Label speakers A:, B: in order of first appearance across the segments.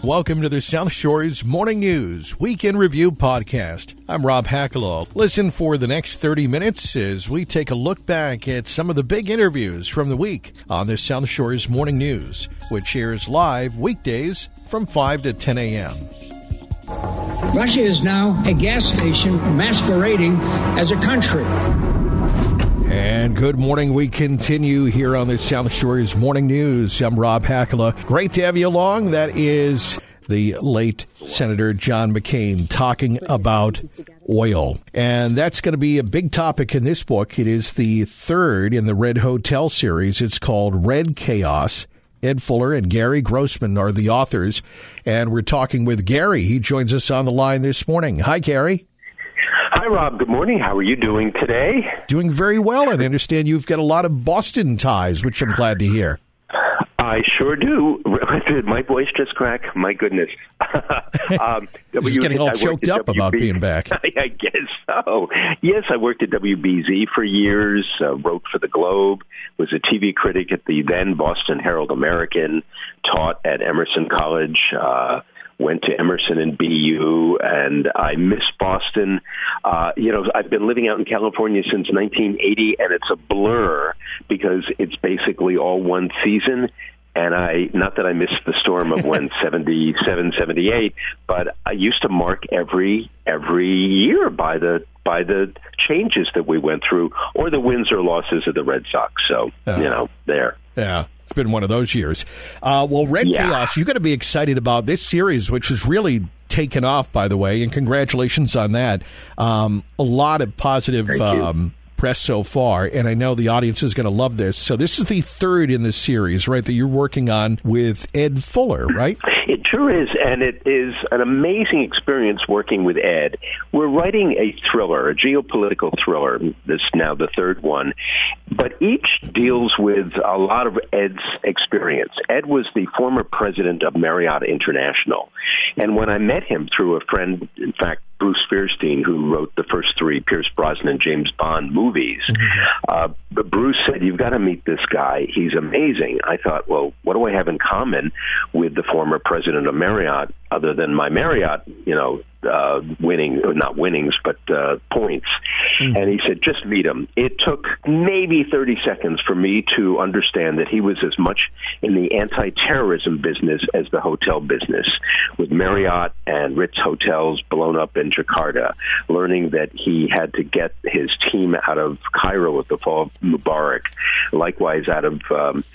A: Welcome to the South Shore's Morning News Weekend Review Podcast. I'm Rob Hackalaw. Listen for the next 30 minutes as we take a look back at some of the big interviews from the week on the South Shore's Morning News, which airs live weekdays from 5 to 10 a.m.
B: Russia is now a gas station masquerading as a country.
A: And good morning. We continue here on the South Shore's Morning News. I'm Rob Hackalaw. Great to have you along. That is the late Senator John McCain talking about oil. And that's going to be a big topic in this book. It is the third in the Red Hotel series. It's called Red Chaos. Ed Fuller and Gary Grossman are the authors. And we're talking with Gary. He joins us on the line this morning. Hi, Gary.
C: Hi, Rob. Good morning. How are you doing today?
A: Doing very well. And I understand you've got a lot of Boston ties, which I'm glad to hear.
C: I sure do. Did my voice just crack? My goodness.
A: Just getting all choked up about being back.
C: I guess so. Yes, I worked at WBZ for years, wrote for the Globe, was a TV critic at the then Boston Herald American, taught at Emerson College, went to Emerson and BU, and I miss Boston. I've been living out in California since 1980, and it's a blur because it's basically all one season. And not that I missed the storm of when 77, 78, but I used to mark every year by the changes that we went through, or the wins or losses of the Red Sox. So, there.
A: Yeah. It's been one of those years. Red Chaos, you've got to be excited about this series, which has really taken off, by the way, and congratulations on that. A lot of positive press so far, and I know the audience is going to love this. So this is the third in this series, right, that you're working on with Ed Fuller, right?
C: It sure is, and it is an amazing experience working with Ed. We're writing a thriller, a geopolitical thriller. This is now the third one, but each deals with a lot of Ed's experience. Ed was the former president of Marriott International, and when I met him through a friend, in fact, Bruce Fierstein, who wrote the first three Pierce Brosnan, James Bond movies, but Bruce said, "You've got to meet this guy. He's amazing." I thought, well, what do I have in common with the former president of Marriott other than my Marriott, not winnings, but points? And he said, just meet him. It took maybe 30 seconds for me to understand that he was as much in the anti-terrorism business as the hotel business, with Marriott and Ritz hotels blown up in Jakarta, learning that he had to get his team out of Cairo at the fall of Mubarak, likewise out of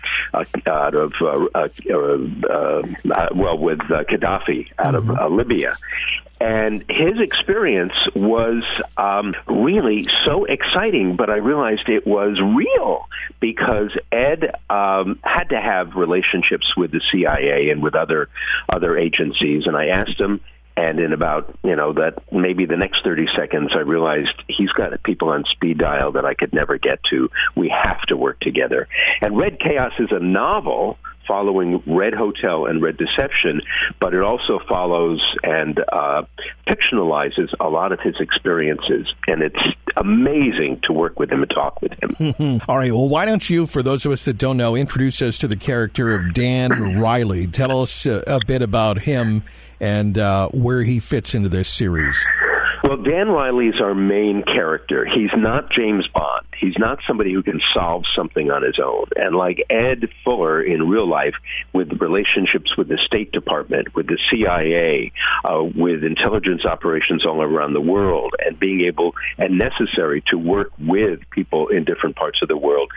C: with Gaddafi out of Libya. And his experience was really so exciting, but I realized it was real because Ed had to have relationships with the CIA and with other agencies. And I asked him, and in about, that maybe the next 30 seconds, I realized he's got people on speed dial that I could never get to. We have to work together. And Red Chaos is a novel following Red Hotel and Red Deception, but it also follows and fictionalizes a lot of his experiences, and it's amazing to work with him and talk with him.
A: All right, well, why don't you, for those of us that don't know, introduce us to the character of Dan Riley. Tell us a bit about him and where he fits into this series.
C: Well, Dan Riley is our main character. He's not James Bond. He's not somebody who can solve something on his own. And like Ed Fuller in real life, with relationships with the State Department, with the CIA, with intelligence operations all around the world, and being able and necessary to work with people in different parts of the world,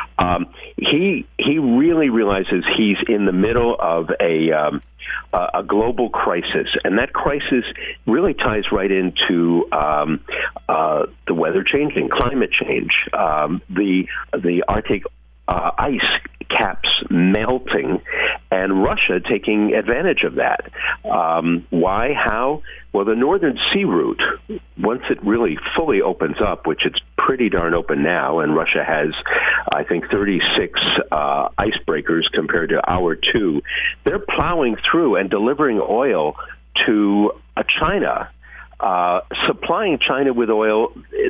C: he really realizes he's in the middle of a global crisis, and that crisis really ties right into the weather changing, climate change, the Arctic ice caps melting, and Russia taking advantage of that. Why? How? Well, the Northern Sea Route, once it really fully opens up, which it's pretty darn open now, and Russia has, I think, 36 icebreakers compared to our 2, they're plowing through and delivering oil to China, supplying China with oil.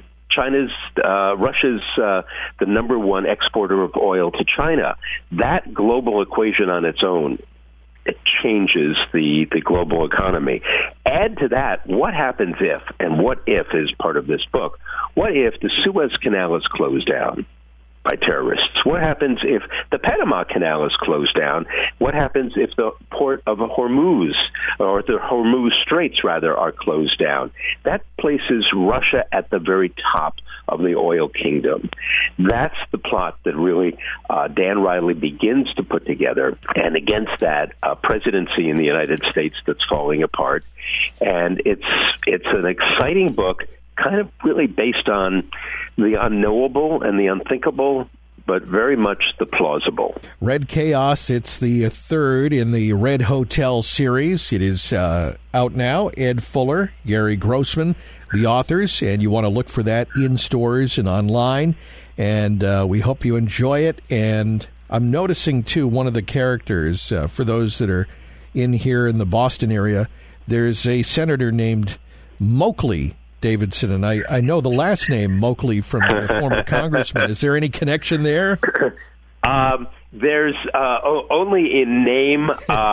C: Russia's the number one exporter of oil to China. That global equation on its own, it changes the global economy. Add to that, what happens if, and what if is part of this book, what if the Suez Canal is closed down by terrorists? What happens if the Panama Canal is closed down? What happens if the port of Hormuz, or the Hormuz Straits, rather, are closed down? That places Russia at the very top of the oil kingdom. That's the plot that really Dan Riley begins to put together, and against that, a presidency in the United States that's falling apart. And it's an exciting book, kind of really based on the unknowable and the unthinkable, but very much the plausible.
A: Red Chaos, it's the third in the Red Hotel series. It is out now. Ed Fuller, Gary Grossman, the authors, and you want to look for that in stores and online. And we hope you enjoy it. And I'm noticing, too, one of the characters, for those that are in here in the Boston area, there's a senator named Moakley Davidson, and I know the last name Moakley from a former congressman. Is there any connection there?
C: There's only in name.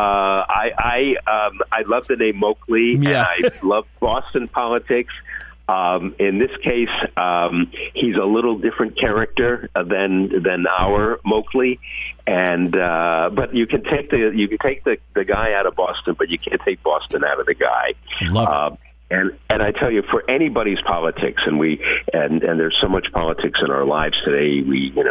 C: I love the name Moakley,
A: yeah.
C: And I love Boston politics. In this case, he's a little different character than our Moakley, and but you can take the guy out of Boston, but you can't take Boston out of the guy.
A: Love it.
C: And I tell you, for anybody's politics, and there's so much politics in our lives today.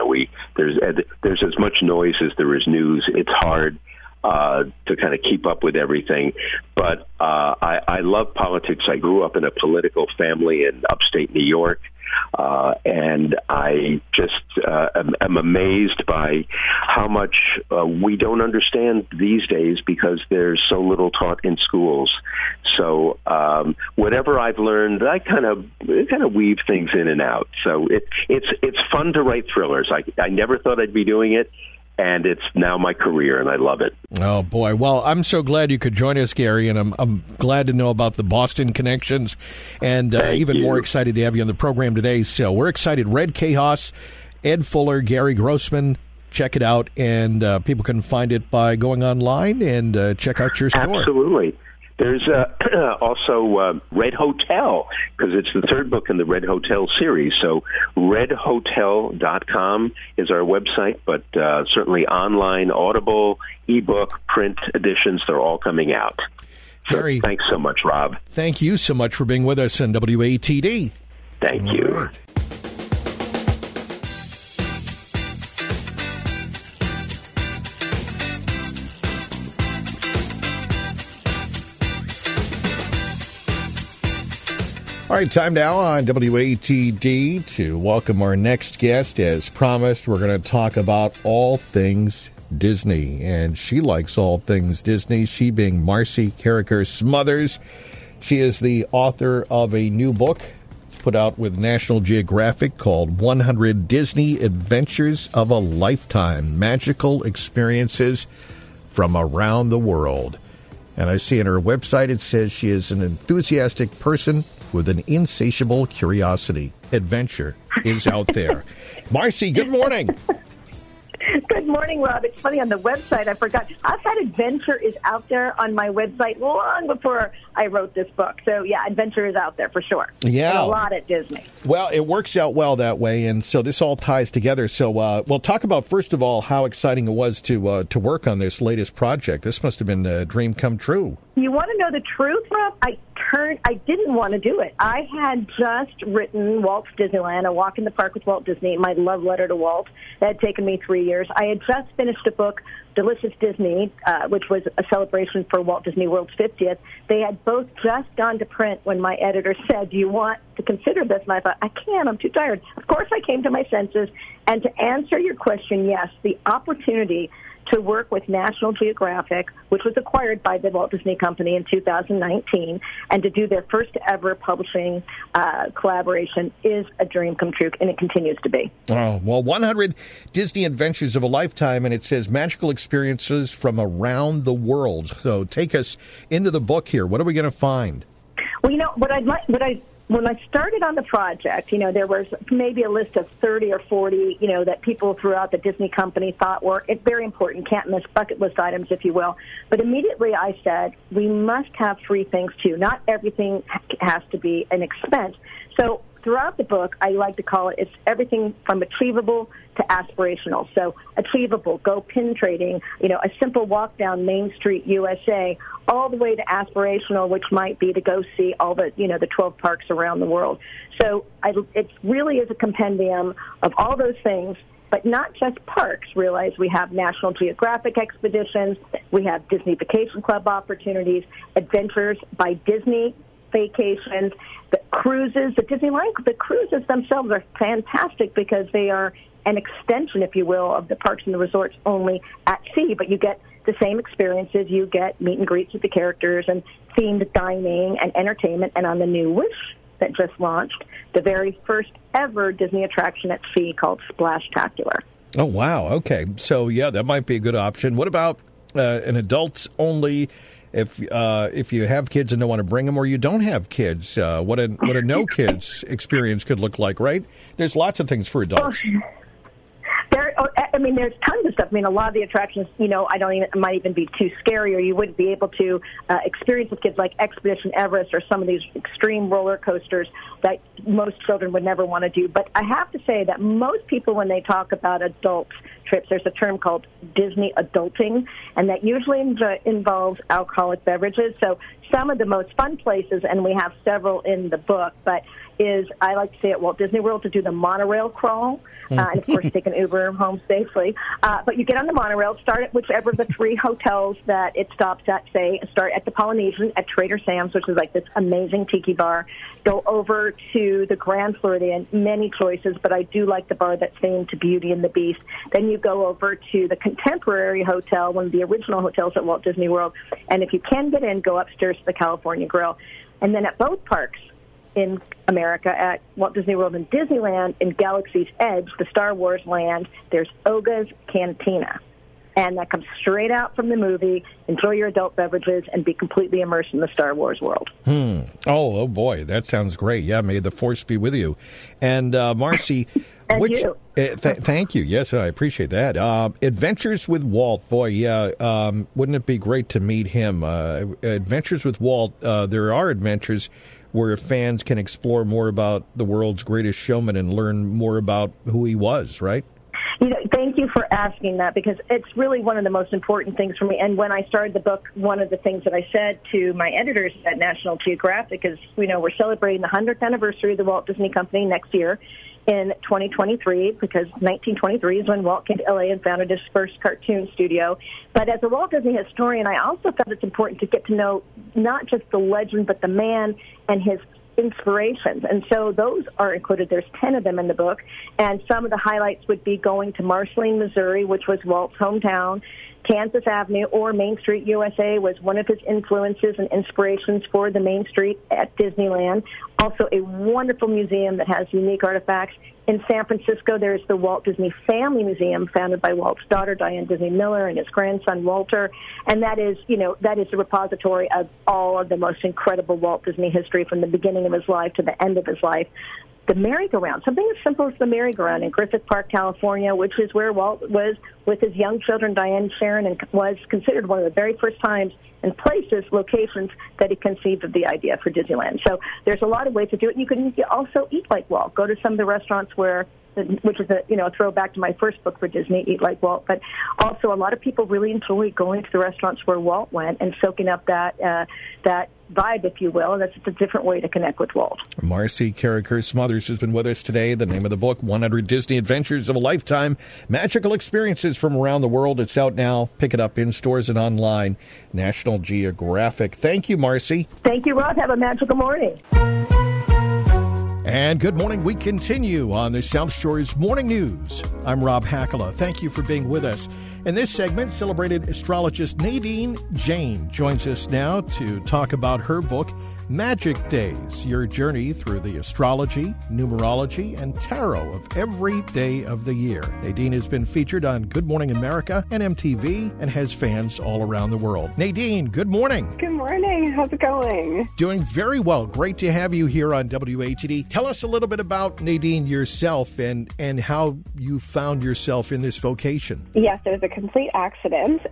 C: There's as much noise as there is news. It's hard to kind of keep up with everything. But I love politics. I grew up in a political family in upstate New York. And I just am amazed by how much we don't understand these days because there's so little taught in schools. So whatever I've learned, I kind of weave things in and out. So it's fun to write thrillers. I never thought I'd be doing it. And it's now my career, and I love it.
A: Oh, boy. Well, I'm so glad you could join us, Gary, and I'm glad to know about the Boston connections, and even more excited to have you on the program today. So we're excited. Red Chaos, Ed Fuller, Gary Grossman. Check it out, and people can find it by going online and check out your store.
C: Absolutely. There's also Red Hotel, because it's the third book in the Red Hotel series. So redhotel.com is our website, but certainly online, Audible, ebook, print editions, they're all coming out.
A: Harry,
C: so thanks so much, Rob.
A: Thank you so much for being with us on WATD.
C: Thank you.
A: Right. All right, time now on WATD to welcome our next guest. As promised, we're going to talk about all things Disney, and she likes all things Disney, she being Marcy Carricker Smothers. She is the author of a new book put out with National Geographic called 100 Disney Adventures of a Lifetime, Magical Experiences from Around the World. And I see on her website it says she is an enthusiastic person with an insatiable curiosity. Adventure is out there. Marcy, good morning.
D: Good morning, Rob. It's funny, on the website, I forgot. Outside Adventure is out there on my website long before I wrote this book. So, yeah, Adventure is out there for sure.
A: Yeah.
D: And a lot at Disney.
A: Well, it works out well that way, and so this all ties together. So we'll talk about, first of all, how exciting it was to work on this latest project. This must have been a dream come true.
D: You want to know the truth, Rob? I didn't want to do it. I had just written Walt's Disneyland, A Walk in the Park with Walt Disney, my love letter to Walt. That had taken me 3 years. I had just finished a book, Delicious Disney, which was a celebration for Walt Disney World's 50th. They had both just gone to print when my editor said, do you want to consider this? And I thought, I can't. I'm too tired. Of course, I came to my senses. And to answer your question, yes, the opportunity to work with National Geographic, which was acquired by the Walt Disney Company in 2019, and to do their first ever publishing collaboration is a dream come true, and it continues to be.
A: Oh, well, 100 Disney Adventures of a Lifetime, and it says magical experiences from around the world. So take us into the book here. What are we going to find?
D: Well, you know, what I when I started on the project, there was maybe a list of 30 or 40, that people throughout the Disney company thought were very important, can't miss bucket list items, if you will. But immediately I said, we must have three things, too. Not everything has to be an expense. So throughout the book, I like to call it's everything from achievable to aspirational. So achievable, go pin trading, a simple walk down Main Street, USA, all the way to aspirational, which might be to go see all the, the 12 parks around the world. So it really is a compendium of all those things, but not just parks. Realize we have National Geographic expeditions, we have Disney Vacation Club opportunities, Adventures by Disney vacations, the cruises, the cruises themselves are fantastic because they are an extension, if you will, of the parks and the resorts only at sea, but you get the same experiences. You get meet and greets with the characters and themed dining and entertainment. And on the new Wish that just launched, the very first ever Disney attraction at sea called Splashtacular.
A: Oh, wow. Okay. So, yeah, that might be a good option. What about an adults only? If you have kids and don't want to bring them, or you don't have kids, what a no kids experience could look like, right? There's lots of things for adults.
D: There's tons of stuff. A lot of the attractions, it might even be too scary, or you wouldn't be able to experience with kids, like Expedition Everest or some of these extreme roller coasters that most children would never want to do. But I have to say that most people, when they talk about adult trips, there's a term called Disney adulting, and that usually involves alcoholic beverages. So some of the most fun places, and we have several in the book, but I like to say at Walt Disney World to do the monorail crawl, and of course take an Uber home safely. But you get on the monorail, start at whichever of the three hotels that it stops at, say, start at the Polynesian at Trader Sam's, which is like this amazing tiki bar, go over to the Grand Floridian, many choices, but I do like the bar that's themed to Beauty and the Beast. Then you go over to the Contemporary Hotel, one of the original hotels at Walt Disney World, and if you can get in, go upstairs to the California Grill. And then at both parks in America, at Walt Disney World and Disneyland, in Galaxy's Edge, the Star Wars land, there's Oga's Cantina. And that comes straight out from the movie. Enjoy your adult beverages and be completely immersed in the Star Wars world.
A: Oh boy, that sounds great. Yeah, may the Force be with you. And Marcy,
D: and you.
A: Thank you. Yes, I appreciate that. Adventures with Walt. Boy, yeah, wouldn't it be great to meet him? Adventures with Walt, there are adventures where fans can explore more about the world's greatest showman and learn more about who he was, right?
D: Thank you for asking that, because it's really one of the most important things for me. And when I started the book, one of the things that I said to my editors at National Geographic is, we're celebrating the 100th anniversary of the Walt Disney Company next year in 2023, because 1923 is when Walt came to L.A. and founded his first cartoon studio. But as a Walt Disney historian, I also thought it's important to get to know not just the legend, but the man and his inspirations. And so those are included. There's 10 of them in the book. And some of the highlights would be going to Marceline, Missouri, which was Walt's hometown. Kansas Avenue or Main Street, USA was one of his influences and inspirations for the Main Street at Disneyland. Also a wonderful museum that has unique artifacts. In San Francisco, there's the Walt Disney Family Museum, founded by Walt's daughter, Diane Disney Miller, and his grandson, Walter. And that is a repository of all of the most incredible Walt Disney history from the beginning of his life to the end of his life. The merry-go-round, something as simple as the merry-go-round in Griffith Park, California, which is where Walt was with his young children, Diane and Sharon, and was considered one of the very first times and places, locations that he conceived of the idea for Disneyland. So there's a lot of ways to do it. You can also eat like Walt. Go to some of the restaurants which is a throwback to my first book for Disney, Eat Like Walt. But also a lot of people really enjoy going to the restaurants where Walt went and soaking up that vibe, if you will. That's a different way to connect with Walt.
A: Marcy Carricker Smothers has been with us today. The name of the book, 100 Disney Adventures of a Lifetime, Magical Experiences from Around the World. It's out now. Pick it up in stores and online. National Geographic. Thank you, Marcy.
D: Thank you, Rob. Have a magical morning.
A: And good morning. We continue on the South Shore's Morning News. I'm Rob Hakala. Thank you for being with us. In this segment, celebrated astrologist Nadine Jain joins us now to talk about her book, Magic Days, your journey through the astrology, numerology, and tarot of every day of the year. Nadine has been featured on Good Morning America and MTV and has fans all around the world. Nadine, good morning.
E: Good morning. How's it going?
A: Doing very well. Great to have you here on WATD. Tell us a little bit about Nadine yourself and how you found yourself in this vocation.
E: Yes, it was a complete accident.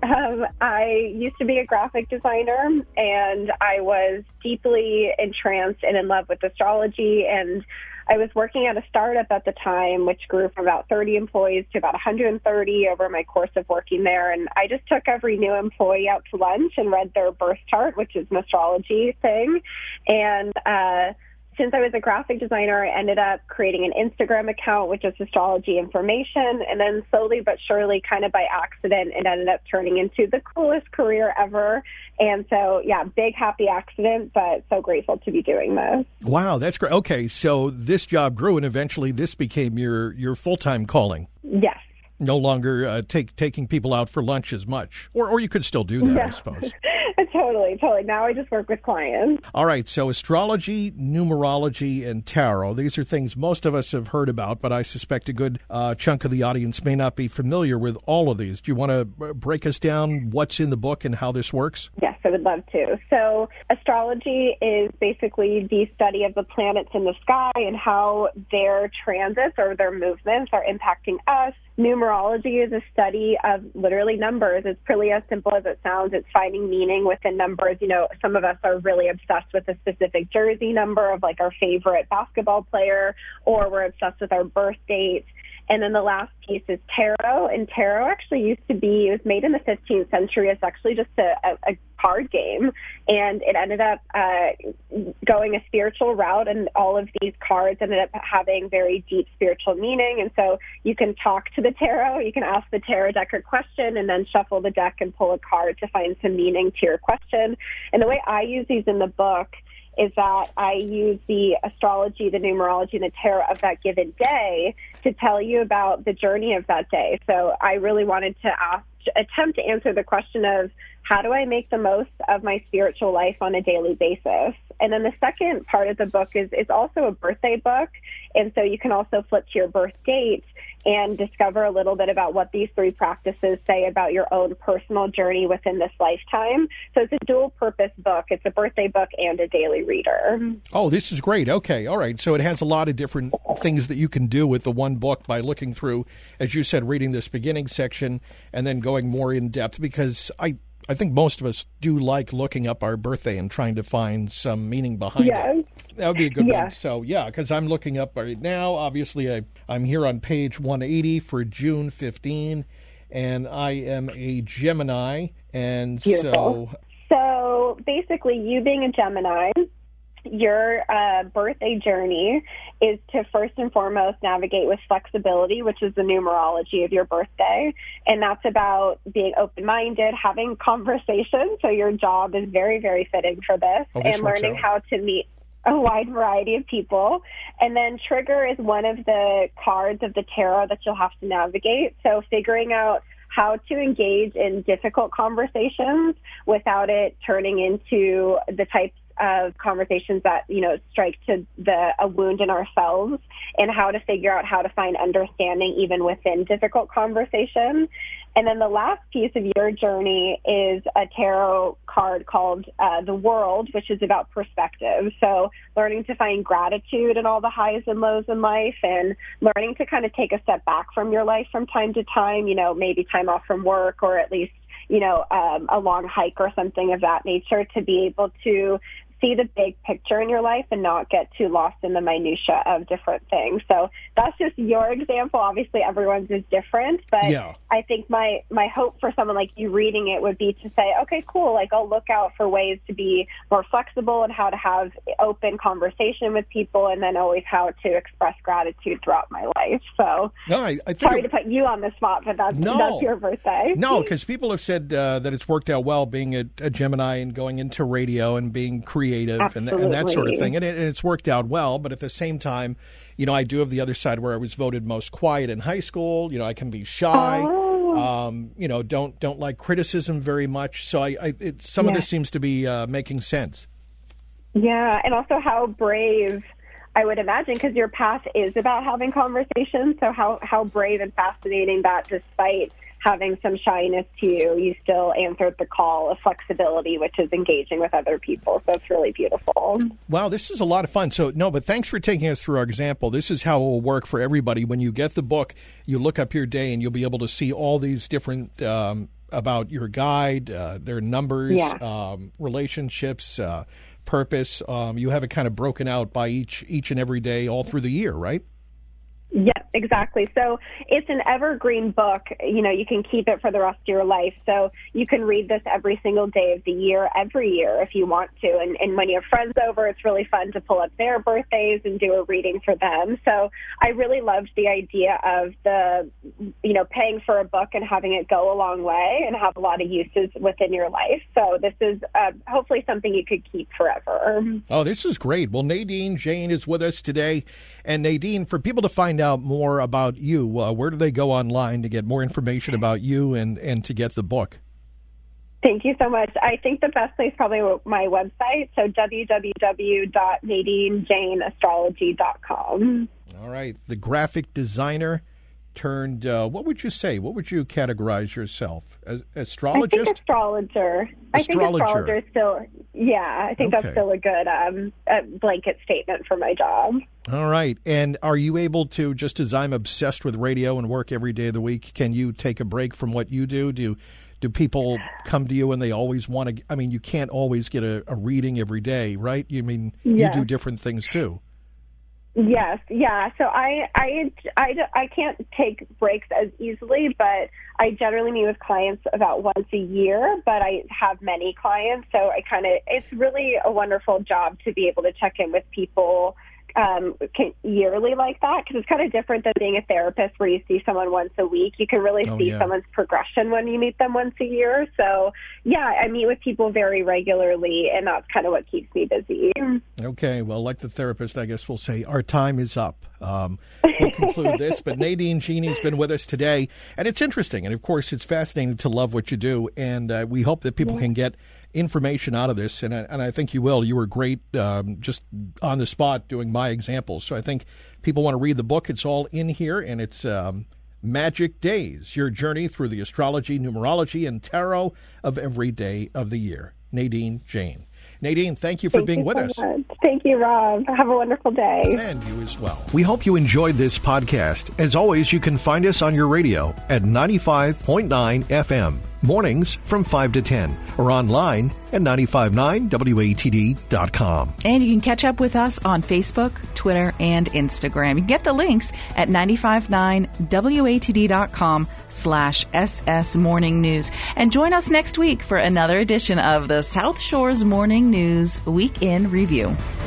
E: I used to be a graphic designer, and I was deeply entranced and in love with astrology, and I was working at a startup at the time, which grew from about 30 employees to about 130 over my course of working there. And I just took every new employee out to lunch and read their birth chart, which is an astrology thing. And since I was a graphic designer, I ended up creating an Instagram account, which is astrology information. And then slowly but surely, kind of by accident, it ended up turning into the coolest career ever. And so, yeah, big happy accident, but so grateful to be doing this.
A: Wow, that's great. Okay, so this job grew, and eventually this became your full-time calling.
E: Yes.
A: No longer taking people out for lunch as much. Or you could still do that, I suppose.
E: Totally. Now I just work with clients.
A: All right, so astrology, numerology, and tarot. These are things most of us have heard about, but I suspect a good chunk of the audience may not be familiar with all of these. Do you want to break us down what's in the book and how this works?
E: Yes, I would love to. So astrology is basically the study of the planets in the sky and how their transits or their movements are impacting us. Numerology is a study of literally numbers. It's pretty as simple as it sounds. It's finding meaning within numbers. You know, some of us are really obsessed with a specific jersey number of like our favorite basketball player, or we're obsessed with our birth date. And then the last piece is tarot. And tarot actually used to be, it was made in the 15th century. It's actually just a card game. And it ended up going a spiritual route. And all of these cards ended up having very deep spiritual meaning. And so you can talk to the tarot. You can ask the tarot deck a question and then shuffle the deck and pull a card to find some meaning to your question. And the way I use these in the book is that I use the astrology, the numerology, and the tarot of that given day to tell you about the journey of that day. So I really wanted to attempt to answer the question of how do I make the most of my spiritual life on a daily basis? And then the second part of the book is also a birthday book. And so you can also flip to your birth date and discover a little bit about what these three practices say about your own personal journey within this lifetime. So it's a dual purpose book. It's a birthday book and a daily reader.
A: Oh, this is great. Okay. All right. So it has a lot of different things that you can do with the one book by looking through, as you said, reading this beginning section and then going more in depth, because I think most of us do like looking up our birthday and trying to find some meaning behind it. That would be a good one. So, yeah, because I'm looking up right now. Obviously, I'm here on page 180 for June 15, and I am a Gemini. And
E: Beautiful. So basically, you being a Gemini, your birthday journey is to first and foremost navigate with flexibility, which is the numerology of your birthday. And that's about being open-minded, having conversations. So your job is very, very fitting for this, and learning how to meet a wide variety of people. And then trigger is one of the cards of the tarot that you'll have to navigate. So figuring out how to engage in difficult conversations without it turning into the types of conversations that, you know, strike to a wound in ourselves, and how to figure out how to find understanding even within difficult conversation. And then the last piece of your journey is a tarot card called The World, which is about perspective. So learning to find gratitude in all the highs and lows in life, and learning to kind of take a step back from your life from time to time, you know, maybe time off from work, or at least, you know, a long hike or something of that nature, to be able to see the big picture in your life and not get too lost in the minutia of different things. So that's just your example. Obviously, everyone's is different, but I think my hope for someone like you reading it would be to say, okay, cool, like I'll look out for ways to be more flexible and how to have open conversation with people, and then always how to express gratitude throughout my life. So
A: I think
E: sorry to put you on the spot, but that's your birthday.
A: No, because people have said that it's worked out well being a Gemini and going into radio and being creative and that sort of thing. And it's worked out well. But at the same time, you know, I do have the other side where I was voted most quiet in high school. You know, I can be shy. don't like criticism very much. So some of this seems to be making sense.
E: Yeah, and also how brave, I would imagine, because your path is about having conversations. So how brave and fascinating that despite having some shyness to you, you still answered the call of flexibility, which is engaging with other people. So it's really beautiful.
A: Wow, this is a lot of fun. But thanks for taking us through our example. This is how it will work for everybody. When you get the book, you look up your day and you'll be able to see all these different about your guide, their numbers, relationships, purpose. You have it kind of broken out by each and every day all through the year, right?
E: Yep, exactly. So it's an evergreen book. You can keep it for the rest of your life. So you can read this every single day of the year, every year if you want to. And when you have friends over, it's really fun to pull up their birthdays and do a reading for them. So I really loved the idea of paying for a book and having it go a long way and have a lot of uses within your life. So this is hopefully something you could keep forever.
A: Oh, this is great. Well, Nadine Jain is with us today. And Nadine, for people to find out more about you, where do they go online to get more information about you and to get the book?
E: Thank you so much. I think the best place is probably my website, so www.nadinejainastrology.com.
A: All right. The graphic designer turned, what would you say? What would you categorize yourself? As astrologist?
E: I think astrologer. I think astrologer is still, I think that's still a good blanket statement for my job.
A: All right. And are you able to, just as I'm obsessed with radio and work every day of the week, can you take a break from what you do? Do people come to you and they always want to, you can't always get a reading every day, right? You do different things too.
E: Yes, yeah. So I can't take breaks as easily, but I generally meet with clients about once a year, but I have many clients. So it's really a wonderful job to be able to check in with people yearly like that, because it's kind of different than being a therapist where you see someone once a week. You can really see someone's progression when you meet them once a year. So I meet with people very regularly, and that's kind of what keeps me busy.
A: Okay, well, like the therapist, I guess we'll say our time is up. We'll conclude this, but Nadine Jain has been with us today, and it's interesting, and of course it's fascinating to love what you do, and we hope that people can get information out of this, and I think you will. You were great just on the spot doing my examples. So I think people want to read the book. It's all in here, and it's Magic Days, your journey through the astrology, numerology, and tarot of every day of the year. Nadine Jain. Nadine, thank you for being with us.
E: Thank you, Rob. Have a wonderful day.
A: And you as well. We hope you enjoyed this podcast. As always, you can find us on your radio at 95.9 FM. Mornings from 5 to 10, or online at 959watd.com.
F: And you can catch up with us on Facebook, Twitter, and Instagram. You can get the links at 959watd.com/SS Morning News. And join us next week for another edition of the South Shore's Morning News Week in Review.